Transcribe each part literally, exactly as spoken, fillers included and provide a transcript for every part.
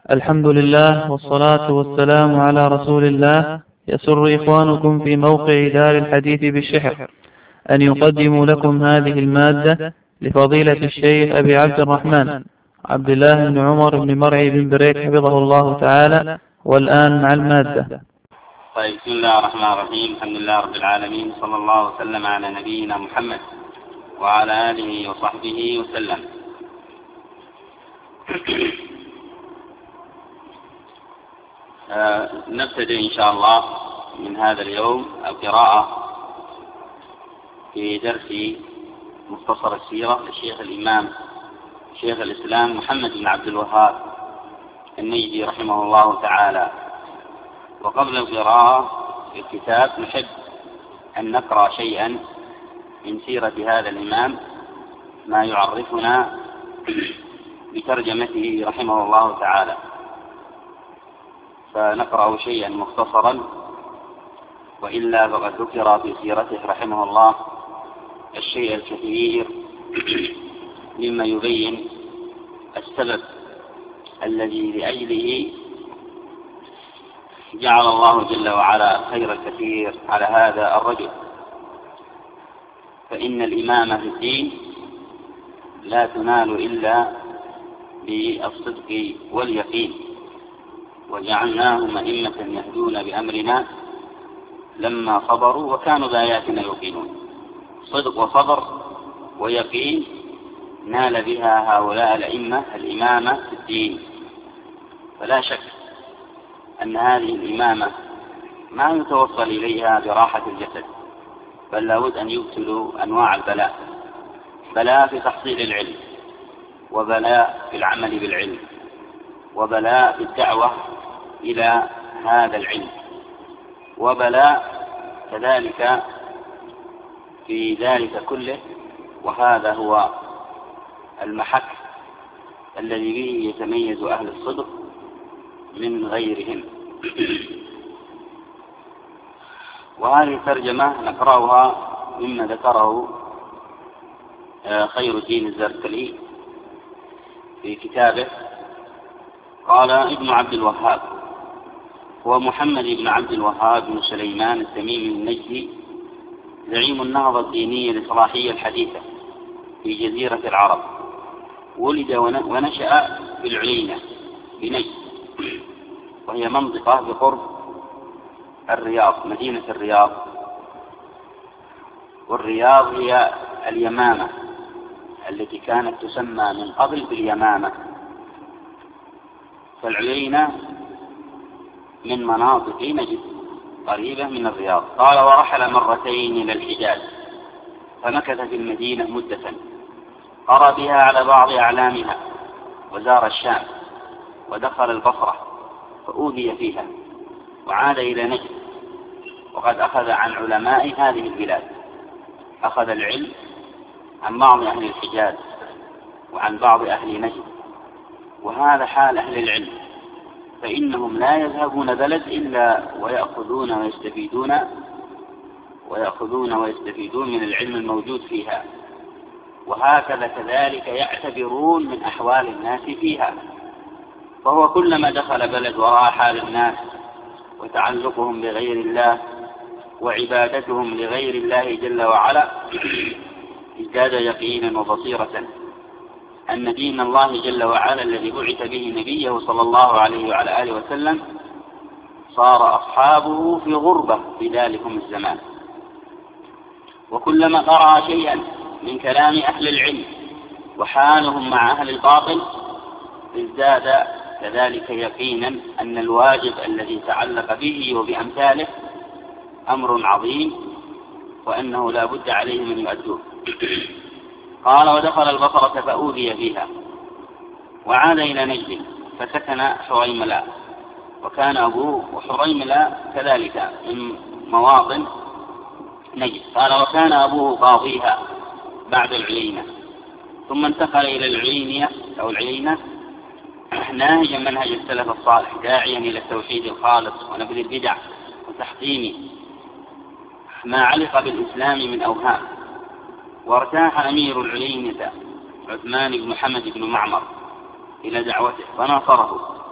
الحمد لله والصلاة والسلام على رسول الله. يسر إخوانكم في موقع دار الحديث بالشحر أن يقدموا لكم هذه المادة لفضيلة الشيخ أبي عبد الرحمن عبد الله بن عمر بن مرعي بن بريك حفظه الله تعالى. والآن مع المادة. طيب، بسم الله الرحمن الرحيم. الحمد لله رب العالمين، صلى الله وسلم على نبينا محمد وعلى آله وصحبه وسلم. آه نبتدئ إن شاء الله من هذا اليوم القراءة في درس مختصر السيرة للشيخ الإمام شيخ الإسلام محمد بن عبد الوهاب النجدي رحمه الله تعالى. وقبل القراءة في الكتاب نحب أن نقرأ شيئا من سيرة هذا الإمام، ما يعرفنا بترجمته رحمه الله تعالى. فنقرأ شيئا مختصرا، وإلا فقد ذكر في سيرته رحمه الله الشيء الكثير مما يبين السبب الذي لأجله جعل الله جل وعلا الخير الكثير على هذا الرجل. فإن الإمامة في الدين لا تنال إلا بالصدق واليقين، وجعلناهم أئمة يهدون بأمرنا لما صبروا وكانوا بآياتنا يوقنون. صدق وصبر ويقين نال بها هؤلاء الأئمة الإمامة في الدين. فلا شك أن هذه الإمامة ما يتوصل إليها براحة الجسد، بل لابد أن يبتلوا أنواع البلاء: بلاء في تحصيل العلم، وبلاء في العمل بالعلم، وبلاء في الدعوة إلى هذا العلم، وبلاء كذلك في ذلك كله. وهذا هو المحك الذي به يتميز أهل الصدق من غيرهم. وهذه الترجمة نقرأها مما ذكره خير الدين الزركلي في كتابه. قال ابن عبد الوهاب: هو محمد بن عبد الوهاب بن سليمان التميمي النجدي، زعيم النهضة الدينية الإصلاحية الحديثة في جزيرة العرب. ولد ونشأ في العلينة بنجد، وهي منطقة بقرب الرياض، مدينة الرياض. والرياض هي اليمامة التي كانت تسمى من قبل باليمامة. فالعلينة من مناطق نجد قريبة من الرياض. قال: ورحل مرتين إلى الحجاز، فمكث في المدينة مدة، قرأ بها على بعض أعلامها، وزار الشام، ودخل البصرة فأوذي فيها، وعاد إلى نجد. وقد أخذ عن علماء هذه البلاد، أخذ العلم عن بعض أهل الحجاز وعن بعض أهل نجد. وهذا حال أهل العلم، فإنهم لا يذهبون بلد إلا ويأخذون ويستفيدون ويأخذون ويستفيدون من العلم الموجود فيها. وهكذا كذلك يعتبرون من أحوال الناس فيها. فهو كلما دخل بلد ورأى حال الناس وتعلقهم بغير الله وعبادتهم لغير الله جل وعلا ازداد يقينا وبصيرة أن دين الله جل وعلا الذي بعث به نبيه صلى الله عليه وعلى آله وسلم صار أصحابه في غربة في ذلكم الزمان. وكلما قرأ شيئا من كلام أهل العلم وحالهم مع أهل الباطل ازداد كذلك يقينا أن الواجب الذي تعلق به وبأمثاله أمر عظيم، وأنه لا بد عليه من يؤدوه. قال: ودخل البصرة فأوذي فيها، وعاد إلى نجد فسكن حريملاء، وكان أبوه وحريملاء كذلك من مواطن نجد. قال: وكان أبوه قاضيها بعد العلينة، ثم انتقل إلى العلينية أو العلينة ناهجا منهج السلف الصالح، داعيا إلى التوحيد الخالص ونبذ البدع وتحطيم ما علق بالإسلام من أوهام. وارتاح أمير العلينة عثمان بن محمد بن معمر إلى دعوته فناصره،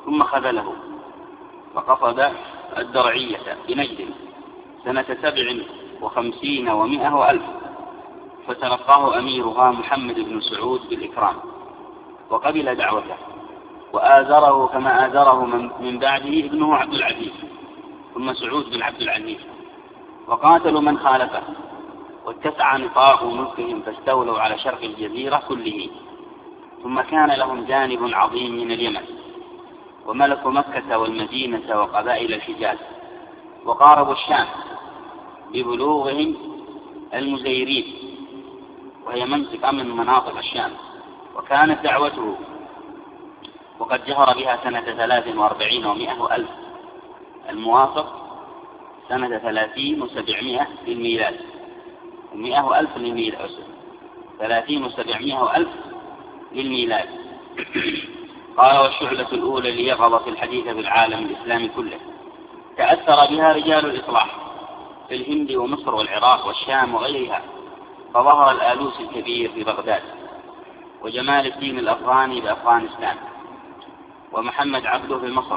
ثم خذله فقصد الدرعية بنجد سنة سبع وخمسين ومائة وألف، فتلقاه أميرها محمد بن سعود بالإكرام وقبل دعوته، وآزره كما آزره من بعده ابنه عبد العزيز ثم سعود بن عبد العزيز، وقاتلوا من خالفه، واتسع نطاق ملكهم فاستولوا على شرق الجزيرة كله. ثم كان لهم جانب عظيم من اليمن، وملكوا مكة والمدينة وقبائل الحجاز، وقاربوا الشام ببلوغهم المزيرين، وهي منطقة من مناطق الشام، وكانت دعوته وقد جهر بها سنة ثلاث وأربعين ومائة وألف، الموافق سنة ثلاثين وسبعمائة للميلاد، ومائة وألف للميلاد، ثلاثين وسبعمائة وألف للميلاد. قال: والشعلة الأولى ليغض في الحديث بالعالم الإسلامي كله، تأثر بها رجال الإصلاح في الهند ومصر والعراق والشام وغيرها، فظهر الآلوسي الكبير في بغداد، وجمال الدين الأفغاني بأفغانستان، ومحمد عبده في مصر.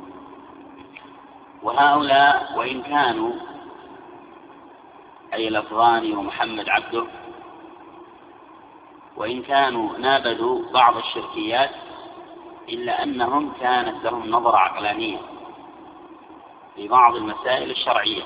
وهؤلاء وإن كانوا أي الأفغاني ومحمد عبده وإن كانوا نابذوا بعض الشركيات، إلا أنهم كانت لهم نظرة عقلانية في بعض المسائل الشرعية.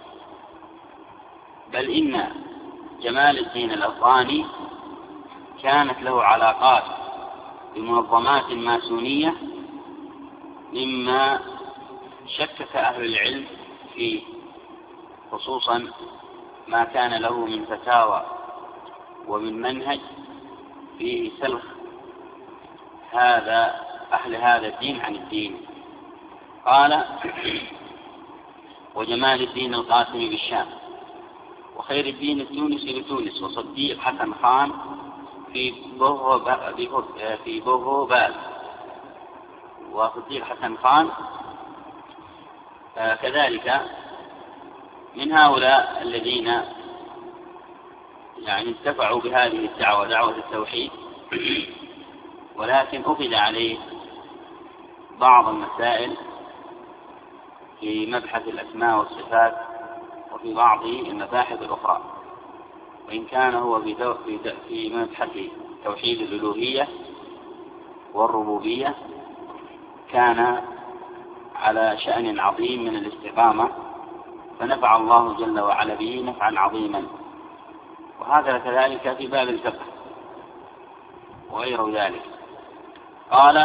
بل إن جمال الدين الأفغاني كانت له علاقات بمنظمات ماسونية مما شكك أهل العلم فيه، خصوصا ما كان له من فتاوى ومن منهج فيه سلخ هذا أهل هذا الدين عن الدين. قال: وجمال الدين القاسمي بالشام، وخير الدين التونسي بتونس، وصديق حسن خان في في بوغوبال، وصديق حسن خان كذلك من هؤلاء الذين يعني انتفعوا بهذه الدعوة، دعوة التوحيد، ولكن أخذ عليه بعض المسائل في مبحث الأسماء والصفات وفي بعض المباحث الأخرى، وإن كان هو في مبحث توحيد الألوهية والربوبية كان على شأن عظيم من الاستقامة، فنفع الله جل وعلا به نفعا عظيما. وهذا كذلك في باب الفقه وغير ذلك. قال: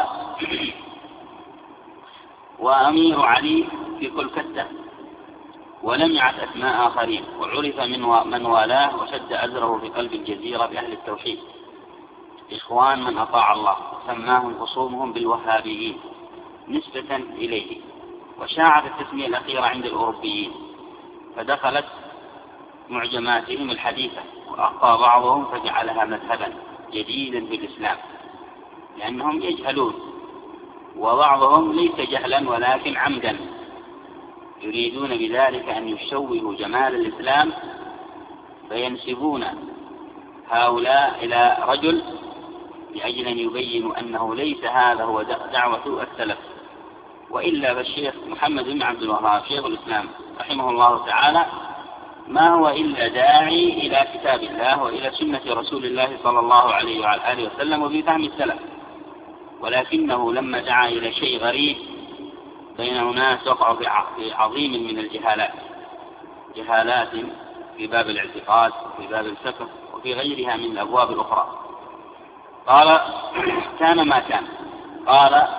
وأمير علي في كلكتة، ولم يعد أسماء آخرين، وعرف من والاه وشد أزره في قلب الجزيرة بأهل التوحيد، إخوان من أطاع الله، سماهم خصومهم بالوهابيين نسبة إليه، وشاعت التسمية الأخيرة عند الأوروبيين، فدخلت معجماتهم الحديثة، وأخطى بعضهم فجعلها مذهبا جديدا في الإسلام، لأنهم يجهلون، وبعضهم ليس جهلا ولكن عمدا، يريدون بذلك أن يشوهوا جمال الإسلام، فينسبون هؤلاء إلى رجل لأجل أن يبينوا أنه ليس هذا هو دعوة السلف. وإلا فالشيخ محمد بن عبد الوهاب شيخ الإسلام رحمه الله تعالى ما هو إلا داعي إلى كتاب الله وإلى سنة رسول الله صلى الله عليه وعلى آله وسلم وبفهم السلف، ولكنه لما دعا إلى شيء غريب بين ناس وقعوا في عظيم من الجهالات، جهالات في باب الاعتقاد وفي باب الفقه وفي غيرها من الأبواب الأخرى. قال: كان ما كان. قال: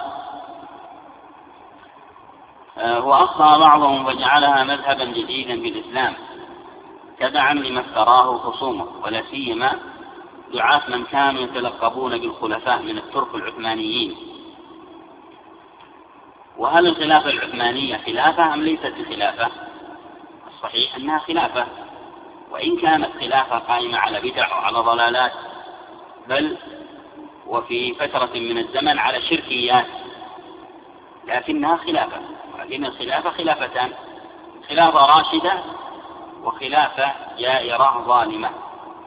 وأخطأ بعضهم وجعلها مذهبا جديدا في الإسلام تبعا لما افتراه خصومه، ولا سيما دعاة من كانوا يتلقبون بالخلفاء من الترك العثمانيين. وهل الخلافة العثمانية خلافة أم ليست خلافة؟ الصحيح أنها خلافة، وإن كانت خلافة قائمة على بدع وعلى ضلالات، بل وفي فترة من الزمن على شركيات، لكنها خلافة. ولكن الخلافة خلافتان: خلافة راشدة وخلافة جائرة ظالمة.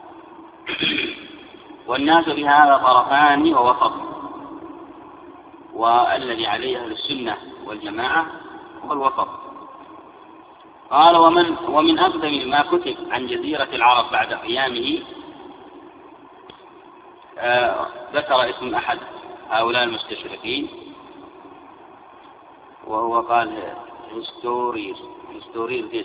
والناس بهذا طرفان ووسط، والذي عليه أهل السنة والجماعة هو الوسط. قال ومن, ومن أقدم ما كتب عن جزيرة العرب بعد قيامه، آه ذكر اسم أحد هؤلاء المستشرقين وهو قال هستورير هستورير ديس،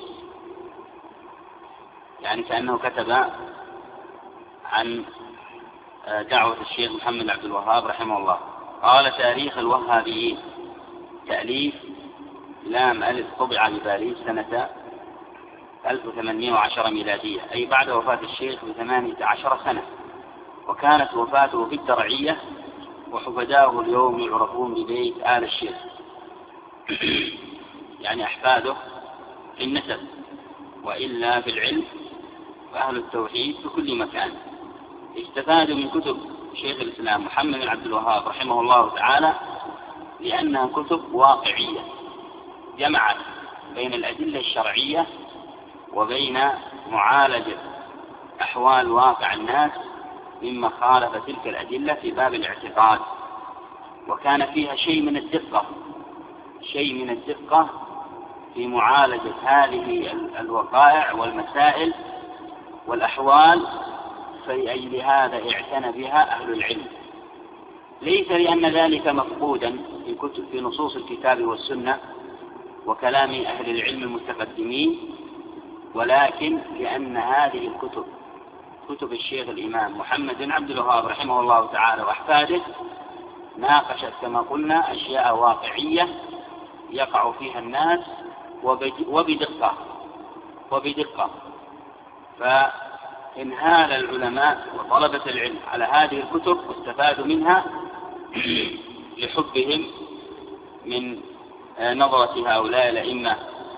يعني كأنه كتب عن دعوة الشيخ محمد عبد الوهاب رحمه الله. قال تاريخ الوهابيين، تأليف لام ألف، طبع بباريس سنة ألف وثمانمائة وعشرة ميلادية، أي بعد وفاة الشيخ بثمانية عشر سنة، وكانت وفاته في الدرعية، وحفداه اليوم يعرفون ببيت آل الشيخ يعني أحفاده في النسب، وإلا في العلم وأهل التوحيد في كل مكان. استفادوا من كتب شيخ الإسلام محمد بن عبد الوهاب رحمه الله تعالى لأنها كتب واقعية، جمعت بين الأدلة الشرعية وبين معالجة أحوال واقع الناس مما خالف تلك الأدلة في باب الاعتقاد، وكان فيها شيء من الدقة شيء من الدقة في معالجة هذه الوقائع والمسائل والأحوال، فلأجل هذا اعتنى بها أهل العلم، ليس لأن ذلك مفقودا في كتب في نصوص الكتاب والسنة وكلام أهل العلم المتقدمين، ولكن لأن هذه الكتب كتب الشيخ الإمام محمد بن عبد الوهاب رحمه الله تعالى وأحفاده ناقشت كما قلنا أشياء واقعية يقع فيها الناس وبدقة وبدقة فإنهال العلماء وطلبة العلم على هذه الكتب واستفادوا منها لحبهم من نظرة هؤلاء الأئمة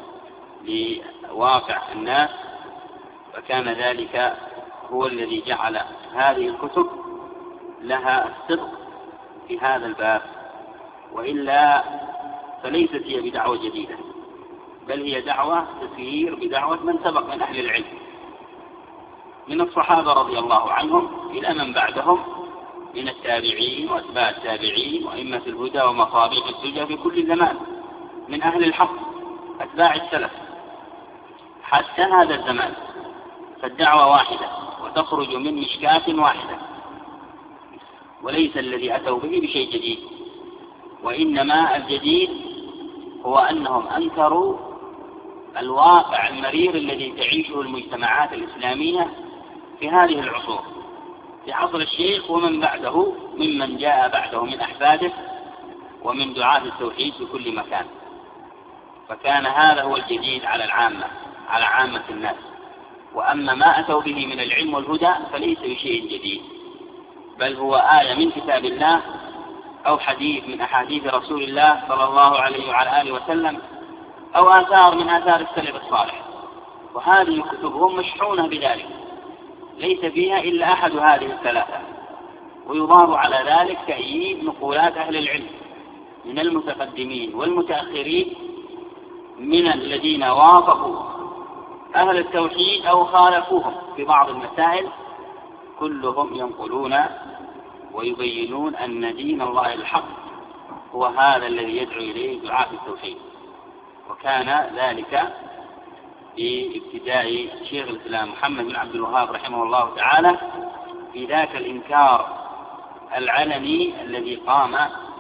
لواقع الناس، فكان ذلك هو الذي جعل هذه الكتب لها الصدق في هذا الباب، وإلا فليست هي بدعوة جديدة، بل هي دعوة تسير بدعوة من سبق من أهل العلم من الصحابة رضي الله عنهم إلى من بعدهم من التابعين وأتباع التابعين وأئمة الهدى ومصابيح الدجى في كل زمان من أهل الحق أتباع السلف حتى هذا الزمان، فالدعوة واحدة وتخرج من مشكاة واحدة، وليس الذي أتوا به بشيء جديد، وإنما الجديد هو أنهم أنكروا الواقع المرير الذي تعيشه المجتمعات الإسلامية في هذه العصور، في عصر الشيخ ومن بعده ممن جاء بعده من أحفاده ومن دعاة التوحيد في كل مكان، فكان هذا هو الجديد على العامة على عامة الناس. وأما ما أتوا به من العلم والهدى فليس بشيء جديد، بل هو آية من كتاب الله أو حديث من أحاديث رسول الله صلى الله عليه وعلى آله وسلم أو آثار من آثار السلف الصالح، وهذه الكتب هم مشحونة بذلك، ليس فيها إلا أحد هذه الثلاثة، ويضاف على ذلك تأييد نقولات أهل العلم من المتقدمين والمتأخرين من الذين وافقوا أهل التوحيد أو خالفوهم في بعض المسائل، كلهم ينقلون ويبينون أن دين الله الحق هو هذا الذي يدعو إليه دعاة التوحيد. وكان ذلك بابتداء شيخ الإسلام محمد بن عبد الوهاب رحمه الله تعالى في ذاك الإنكار العلني الذي قام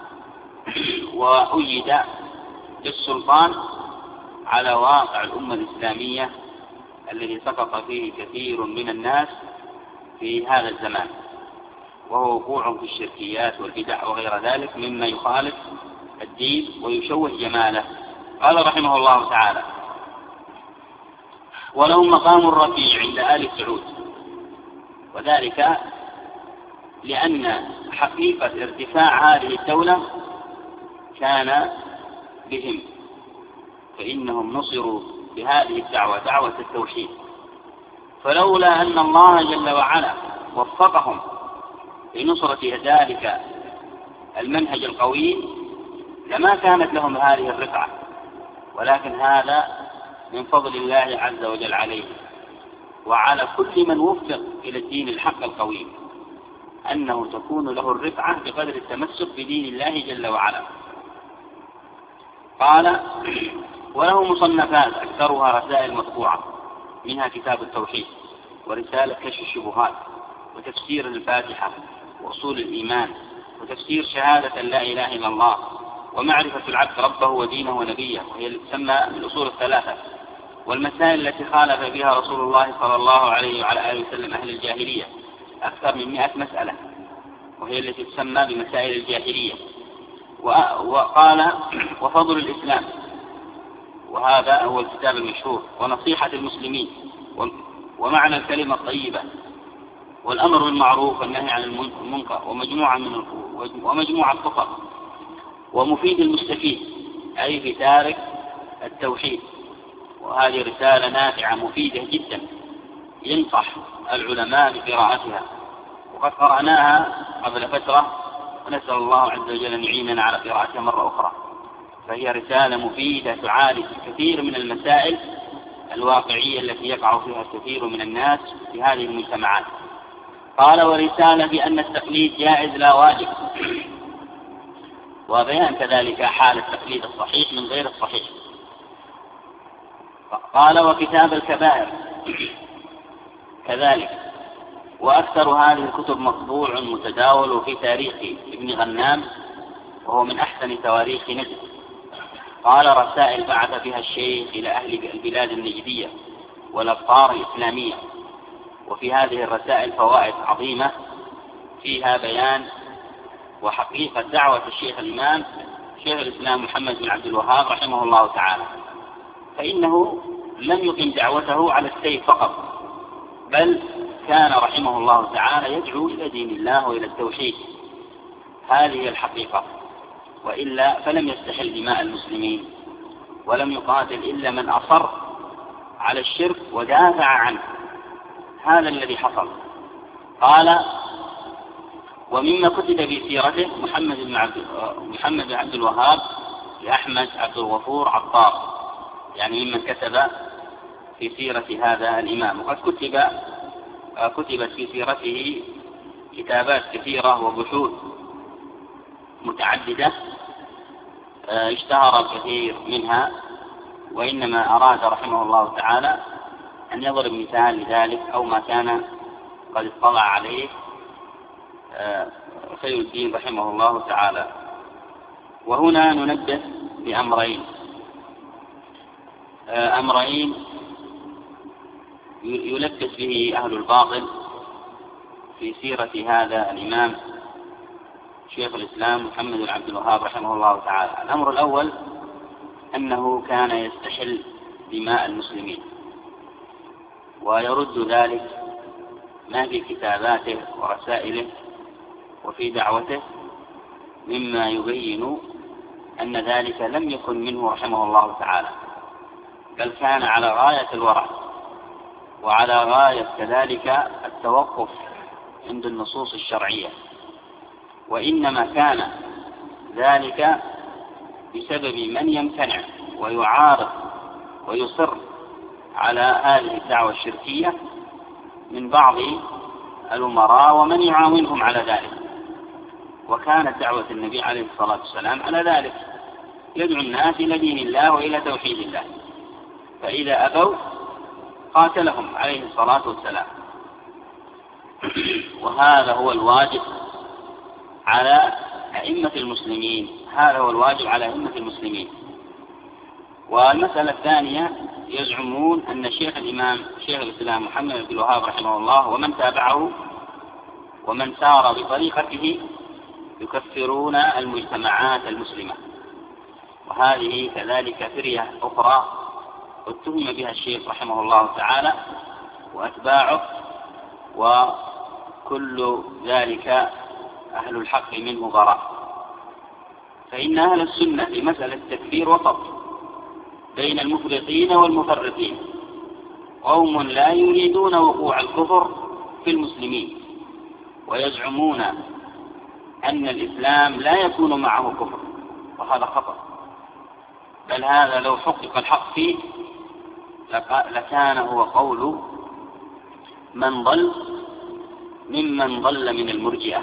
وأيد للسلطان على واقع الأمة الإسلامية الذي سقط فيه كثير من الناس في هذا الزمان، وهو وقوع في الشركيات والبدع وغير ذلك مما يخالف الدين ويشوه جماله. قال رحمه الله تعالى: ولهم مقام رفيع عند آل سعود، وذلك لأن حقيقة ارتفاع هذه الدولة كان بهم، فإنهم نصروا بهذه الدعوة دعوة التوحيد، فلولا أن الله جل وعلا وفقهم لنصرة ذلك المنهج القويم لما كانت لهم هذه الرفعة، ولكن هذا من فضل الله عز وجل عليه وعلى كل من وفق إلى الدين الحق القويم. أنه تكون له الرفعة بقدر التمسك بدين الله جل وعلا. قال: وله مصنفات أكثرها رسائل مطبوعة، منها كتاب التوحيد، ورسالة كشف الشبهات، وتفسير الفاتحة، وأصول الإيمان، وتفسير شهادة لا إله إلا الله، ومعرفة العبد ربه ودينه ونبيه، وهي اللي تسمى الأصول الثلاثة، والمسائل التي خالف بها رسول الله صلى الله عليه وعلى آله وسلم أهل الجاهلية، أكثر من مئة مسألة، وهي التي تسمى بمسائل الجاهلية. وقال: وفضل الإسلام، وهذا هو الكتاب المشهور، ونصيحة المسلمين، ومعنى الكلمة الطيبة، والأمر بالمعروف والنهي عن المنكر، ومجموعة من ومجموعة الخطر، ومفيد المستفيد، أي في تارك التوحيد. وهذه رسالة نافعة مفيدة جدا، ينصح العلماء بقراءتها، وقد قرأناها قبل فترة، ونسأل الله عز وجل أن يعيننا على قراءتها مرة أخرى. فهي رسالة مفيدة تعالج كثير من المسائل الواقعية التي يقع فيها الكثير من الناس في هذه المجتمعات. قال: ورسالة بأن التقليد جائز لا واجب، وبيان كذلك حال التقليد الصحيح من غير الصحيح. قال: وكتاب الكبائر كذلك، وأكثر هذه الكتب مطبوع متداول في تاريخ ابن غنام، وهو من أحسن تواريخ نجد. قال: رسائل بعث بها الشيخ إلى أهل البلاد النجدية والأقطار الإسلامية، وفي هذه الرسائل فوائد عظيمة، فيها بيان وحقيقة دعوة الشيخ الإمام شيخ الإسلام محمد بن عبد الوهاب رحمه الله تعالى، فإنه لم يقم دعوته على السيف فقط، بل كان رحمه الله تعالى يدعو إلى دين الله وإلى التوحيد. هذه الحقيقة، وإلا فلم يستحل دماء المسلمين، ولم يقاتل إلا من أصر على الشرك ودافع عنه. هذا الذي حصل. قال: ومما كتب في سيرته محمد بن عبد محمد بن عبد الوهاب لأحمد عبد الغفور عطار، يعني ممن كتب في سيرة هذا الإمام. وقد كتب كتبت في سيرته كتابات كثيرة وبحوث متعددة اشتهر الكثير منها، وإنما أراد رحمه الله تعالى أن يضرب مثال لذلك أو ما كان قد اطلع عليه خير الدين رحمه الله تعالى. وهنا ننبه بأمرين أمرين يلبس به أهل الباطل في سيرة هذا الإمام شيخ الإسلام محمد بن عبد الوهاب رحمه الله تعالى. الأمر الأول أنه كان يستحل دماء المسلمين، ويرد ذلك ما في كتاباته ورسائله وفي دعوته مما يبين أن ذلك لم يكن منه رحمه الله تعالى، بل كان على غاية الورع، وعلى غاية كذلك التوقف عند النصوص الشرعية، وإنما كان ذلك بسبب من يمتنع ويعارض ويصر على هذه الدعوة الشركية من بعض الأمراء ومن يعاونهم على ذلك. وكانت دعوة النبي عليه الصلاة والسلام على ذلك، يدعو الناس إلى دين الله وإلى توحيد الله، فإذا أبوا قاتلهم عليه الصلاة والسلام. وهذا هو الواجب على أئمة المسلمين، هذا هو الواجب على أئمة المسلمين. والمسألة الثانية، يزعمون أن شيخ الإمام شيخ الإسلام محمد بن الوهاب رحمه الله ومن تابعه ومن سار بطريقته يكفرون المجتمعات المسلمة، وهذه كذلك فرية أخرى اتهم بها الشيخ رحمه الله تعالى وأتباعه، وكل ذلك أهل الحق منه براء. فإن أهل السنة في مسألة التكفير وسط بين المفرطين والمفرطين، قوم لا يريدون وقوع الكفر في المسلمين ويزعمون أن الإسلام لا يكون معه كفر، وهذا خطأ، بل هذا لو حقق الحق فيه لكان هو قول من ضل ممن ضل من المرجئة،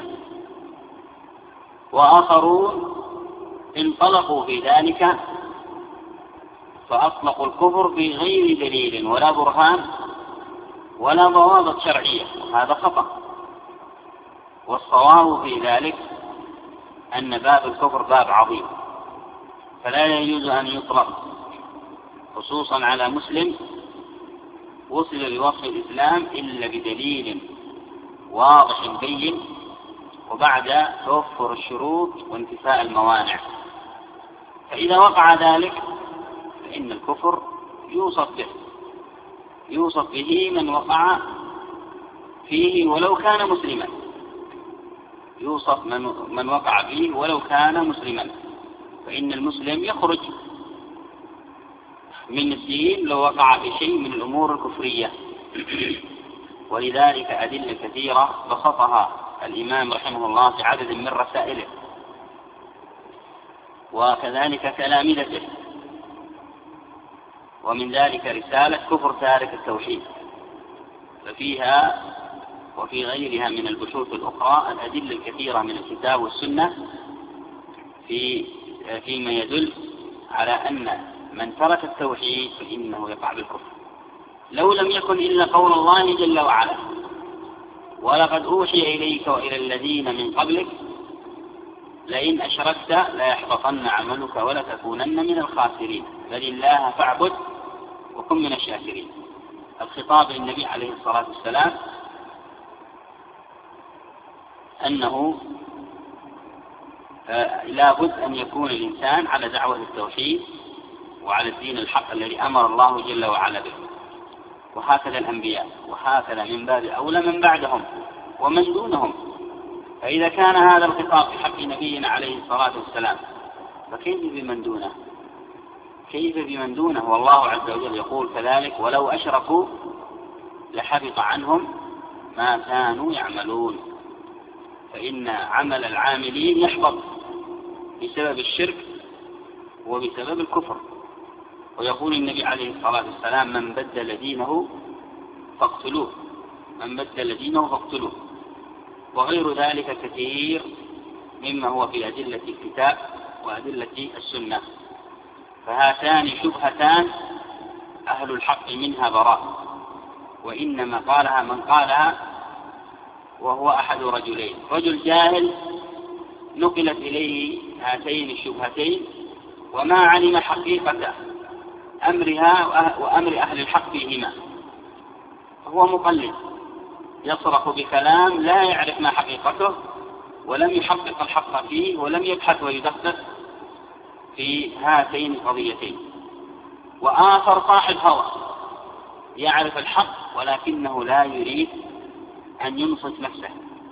وآخرون انطلقوا في ذلك فأطلقوا الكفر بغير دليل ولا برهان ولا ضوابط شرعية، هذا خطأ. والصواب في ذلك أن باب الكفر باب عظيم، فلا يجوز أن يطلق خصوصا على مسلم وصل بوصف الإسلام إلا بدليل واضح بين وبعد توفر الشروط وانتفاء الموانع. فإذا وقع ذلك فإن الكفر يوصف به يوصف به من وقع فيه ولو كان مسلما، يوصف من, من وقع فيه ولو كان مسلما، فإن المسلم يخرج من الدين لو وقع في شيء من الأمور الكفرية. ولذلك أدلة كثيرة بسطها الإمام رحمه الله في عدد من رسائله وكذلك تلامذته، ومن ذلك رسالة كفر تارك التوحيد، ففيها وفي غيرها من البحوث الأخرى الأدلة الكثيرة من الكتاب والسنة في فيما يدل على أن من ترك التوحيد فإنه يقع بالكفر، لو لم يكن إلا قول الله جل وعلا: ولقد أوحي إليك وإلى الذين من قبلك لئن أشركت ليحبطن عملك ولتكونن من الخاسرين بل الله فاعبد وكن من الشاكرين. الخطاب للنبي عليه الصلاة والسلام أنه لا بد أن يكون الإنسان على دعوة التوحيد وعلى الدين الحق الذي أمر الله جل وعلا به، وهكذا الأنبياء، وهكذا من باب أولى من بعدهم ومن دونهم. فإذا كان هذا الخطاب في حق نبينا عليه الصلاة والسلام فكيف بمن دونه؟ كيف بمن دونه؟ والله عز وجل يقول كذلك: ولو أشركوا لحبط عنهم ما كانوا يعملون. فإن عمل العاملين يحبط بسبب الشرك وبسبب الكفر. ويقول النبي عليه الصلاة والسلام: من بدل دينه فاقتلوه، من بدل دينه فاقتلوه. وغير ذلك كثير مما هو في أدلة الكتاب وأدلة السنة. فهاتان شبهتان أهل الحق منها براء، وإنما قالها من قالها وهو أحد رجلين: رجل جاهل نقلت إليه هاتين الشبهتين وما علم حقيقة أمرها وأمر أهل الحق فيهما، هو مقلد يصرخ بكلام لا يعرف ما حقيقته ولم يحقق الحق فيه ولم يبحث ويدقق في هاتين القضيتين. وآخر صاحب هوى يعرف الحق ولكنه لا يريد أن ينصف نفسه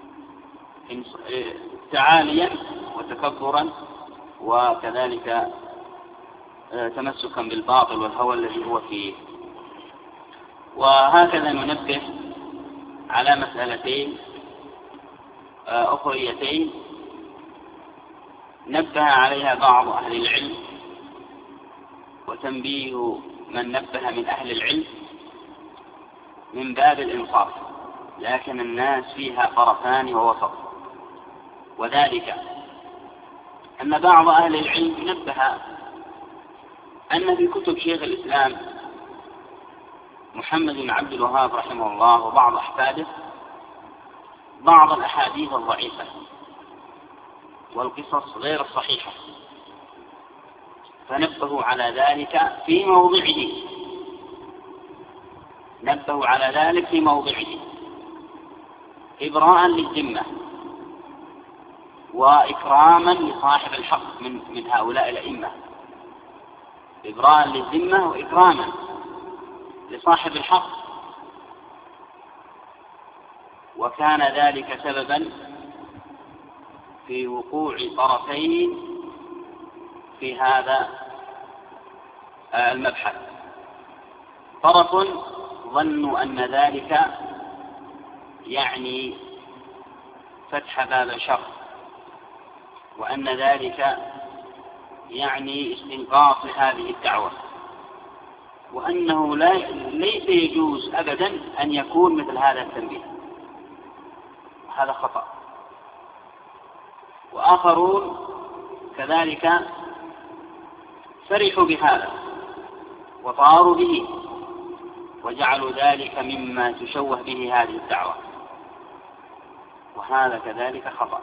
تعاليا وتكبرا وكذلك تمسكا بالباطل والهوى الذي هو فيه. وهكذا ننبه على مسألتين أخريتين نبه عليها بعض أهل العلم، وتنبيه من نبه من أهل العلم من باب الإنصاف، لكن الناس فيها طرفان ووسط. وذلك أن بعض أهل العلم نبه أن في كتب شيخ الإسلام محمد بن عبد الوهاب رحمه الله وبعض أحفاده بعض الأحاديث الضعيفة والقصص غير الصحيحة، فنبهوا على ذلك في موضعه نبهوا على ذلك في موضعه إبراء للذمة وإكراما لصاحب الحق من, من هؤلاء الأئمة، إبراء للذمة وإكراما لصاحب الحق. وكان ذلك سببا في وقوع طرفين في هذا المبحث: طرف ظنوا أن ذلك يعني فتح باب الشر، وأن ذلك يعني استنقاص هذه الدعوة، وأنه لا ليس يجوز أبدا أن يكون مثل هذا التنبيه. هذا خطأ. وآخرون كذلك فرحوا بهذا وطاروا به وجعلوا ذلك مما تشوه به هذه الدعوة، وهذا كذلك خطأ.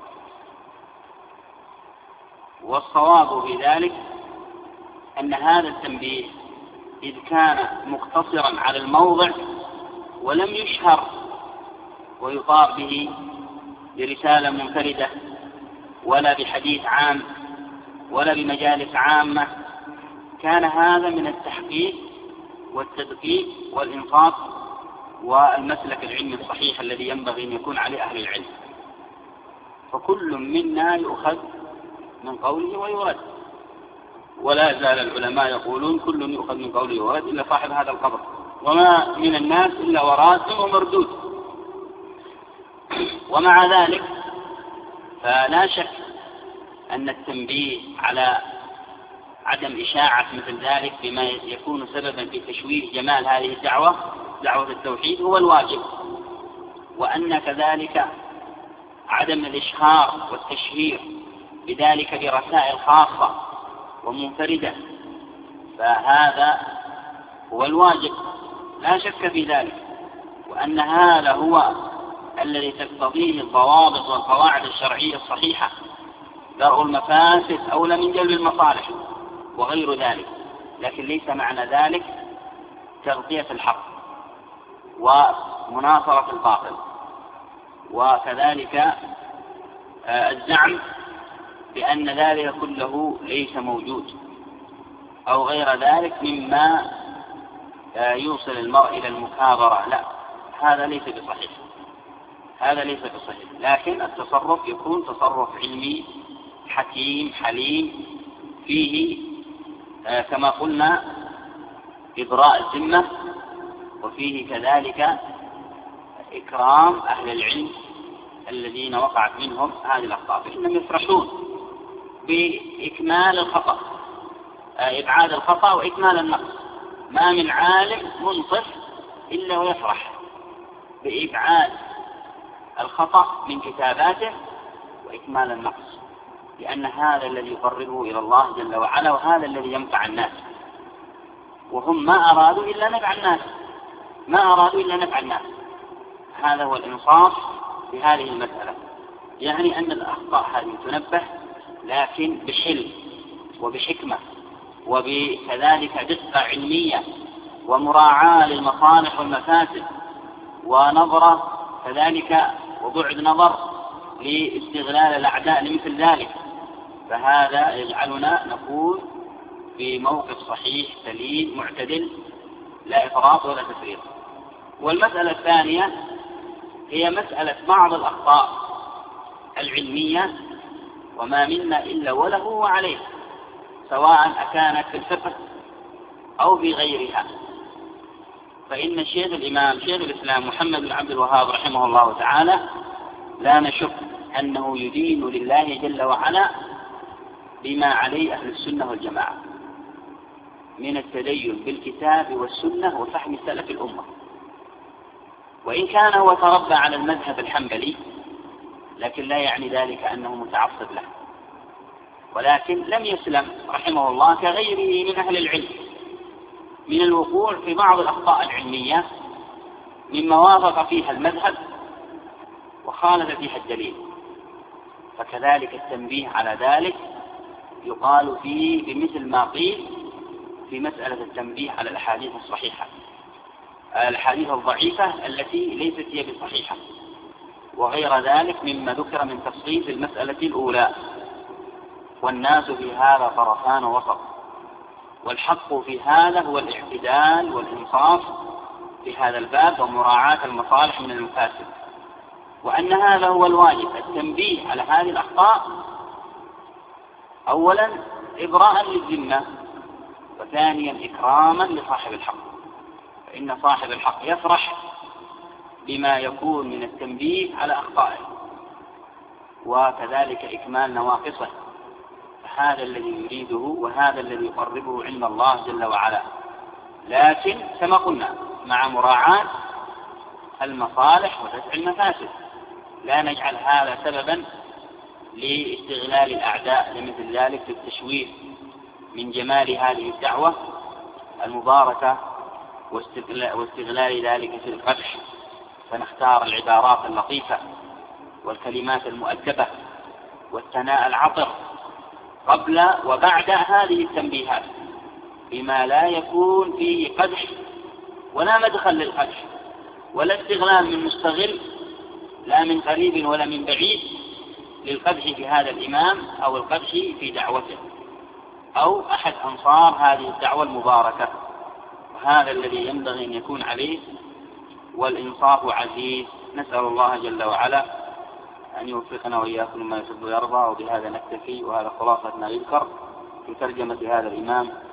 والصواب في ذلك أن هذا التنبيه إذ كان مقتصرا على الموضع ولم يشهر ويطار به برسالة منفردة ولا بحديث عام ولا بمجالس عامة، كان هذا من التحقيق والتدقيق والإنصاف والمسلك العلمي الصحيح الذي ينبغي أن يكون عليه أهل العلم. فكل منا يؤخذ من قوله ويرد، ولا زال العلماء يقولون كل يؤخذ من قوله ويرد إلا صاحب هذا القبر، وما من الناس إلا وراد ومردود. ومع ذلك فلا شك أن التنبيه على عدم إشاعة مثل ذلك بما يكون سببا في تشويه جمال هذه الدعوة، دعوة التوحيد، هو الواجب، وأن كذلك عدم الإشهار والتشهير بذلك برسائل خاصة ومنفردة فهذا هو الواجب، لا شك في ذلك، وأن هذا هو الذي تقتضيه الضوابط والقواعد الشرعية الصحيحة، درء المفاسد أولى من جلب المصالح وغير ذلك. لكن ليس معنى ذلك تغطية الحق ومناصرة الباطل، وكذلك الزعم بأن ذلك كله ليس موجود أو غير ذلك مما يوصل المرء إلى المكابرة. لا، هذا ليس بصحيح، هذا ليس بصحيح. لكن التصرف يكون تصرف علمي حكيم حليم فيه آه كما قلنا إبراء الذمة، وفيه كذلك إكرام أهل العلم الذين وقعت منهم هذه الأخطاء، فإنهم يفرحون بإكمال الخطأ، آه إبعاد الخطأ وإكمال النقص. ما من عالم منصف إلا ويفرح بإبعاد الخطأ من كتاباته وإكمال النقص، لأن هذا الذي يقربه إلى الله جل وعلا، وهذا الذي ينفع الناس، وهم ما أرادوا إلا نفع الناس، ما أرادوا إلا نفع الناس. هذا هو الإنصاف في هذه المسألة، يعني أن الأخطاء هذه تنبه لكن بحلم وبحكمة وبكذلك دقة علمية ومراعاة للمصالح والمفاسد ونظرة كذلك وبعد نظر لاستغلال الأعداء لمثل ذلك. فهذا يجعلنا نكون في موقف صحيح سليم معتدل، لا إفراط ولا تفريط. والمسألة الثانية هي مسألة بعض الأخطاء العلمية، وما منا إلا وله وعليه، سواء أكانت في الفقه أو في غيرها. فإن الشيخ الإمام شيخ الإسلام محمد بن عبد الوهاب رحمه الله تعالى لا نشك أنه يدين لله جل وعلا بما عليه أهل السنة والجماعة من التدين بالكتاب والسنة وفهم سلف الأمة. وإن كان هو تربى على المذهب الحنبلي، لكن لا يعني ذلك أنه متعصب له، ولكن لم يسلم رحمه الله كغيره من أهل العلم من الوقوع في بعض الأخطاء العلمية مما وافق فيها المذهب وخالف فيها الدليل. فكذلك التنبيه على ذلك يقال فيه بمثل ما قيل في مسألة التنبيه على الأحاديث الصحيحة، الأحاديث الضعيفة التي ليست هي بصحيحة، وغير ذلك مما ذكر من تفصيل في المسألة الأولى. والناس في هذا طرفان وسط، والحق في هذا هو الاعتدال والإنصاف في هذا الباب ومراعاة المصالح من المفاسد، وأن هذا هو الواجب، التنبيه على هذه الأخطاء أولا إبراء للذمة، وثانيا إكراما لصاحب الحق، فإن صاحب الحق يفرح بما يكون من التنبيه على أخطائه وكذلك إكمال نواقصه. هذا الذي يريده وهذا الذي يقربه عند الله جل وعلا، لكن كما قلنا مع مراعاة المصالح ودفع المفاسد. لا نجعل هذا سببا لاستغلال الأعداء لمثل ذلك في التشويه من جمال هذه الدعوة المباركة واستغلال ذلك في القدح، فنختار العبارات اللطيفة والكلمات المؤدبة والثناء العطر قبل وبعد هذه التنبيهات بما لا يكون فيه قدح ولا مدخل للقدح ولا استغلال من مستغل لا من قريب ولا من بعيد للقدح في هذا الإمام أو القدح في دعوته أو أحد أنصار هذه الدعوة المباركة. وهذا الذي ينبغي أن يكون عليه، والإنصاف عزيز. نسأل الله جل وعلا أن يوفقنا وإياكم ما يحب ويرضى. وبهذا نكتفي، وهذا خلاصة ما يذكر في ترجمة هذا الإمام